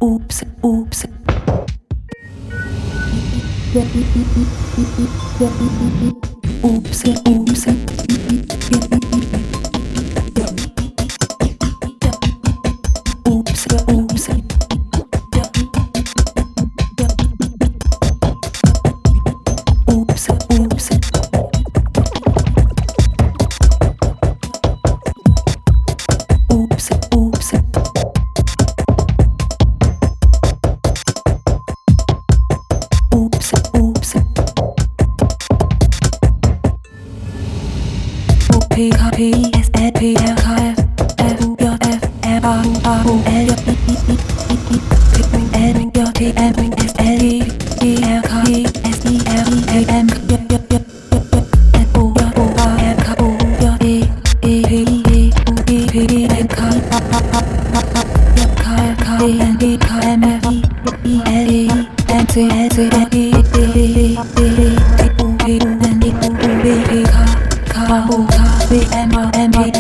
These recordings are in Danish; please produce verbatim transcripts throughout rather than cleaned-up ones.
oops, oops. Oops, oops. Oops, oops. Oops, oops. Oops, oops. Oops, oops. O P K P S N P L K F F U J F R R U L J I I I I N J T M S L I E L K I S I L I A M J J J N O J O R M K O J I I P I I P N K J K K N D K M F I L I N C L C N I T U T U N I U B P K K O K B M O M P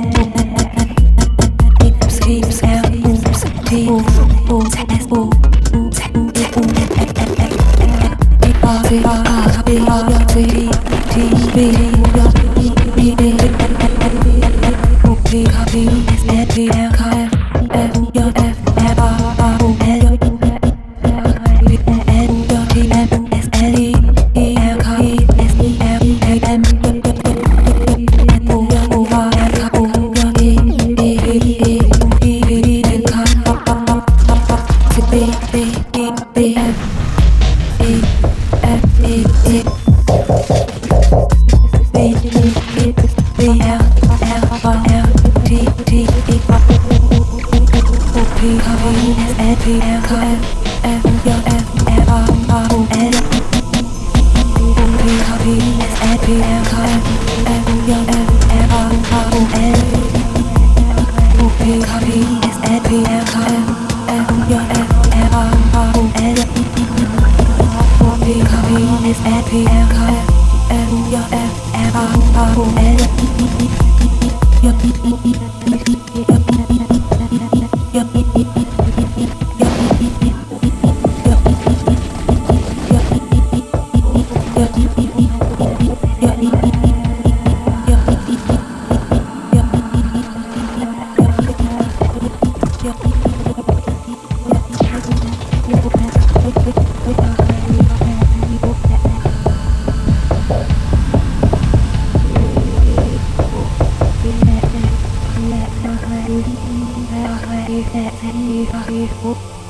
Oops, oops, L, oops, T, O, O, S, O, O, Z, O, E, O, N, N, N, N, N, R, T, R, R, B, R, J, T, T, B, B, B, O, P, K, P, S, N, P, L, K, F, U, J, F, R, R, O, L, J, N, J, T, M, S, L, I, E, L, K, S, I, L, I, A, M, O, O, R, M, K, O, J, I, I, B, B, B, B, F, E, F, E, E, B, B, B, L, L, L, T, T, E, O, P, K, P, S, N, P, L, K, F, F, J, F, R, R, O, L, O, P, K, P, S, N, P, L, K, F, F, J, F, R, R, O, L, O, P, K, P, S, N, P, L, K, F, F, J, F, R, R, O, L, O, P, K, P, S, N, P, L, K, F, J, F, R, R, O, L, Let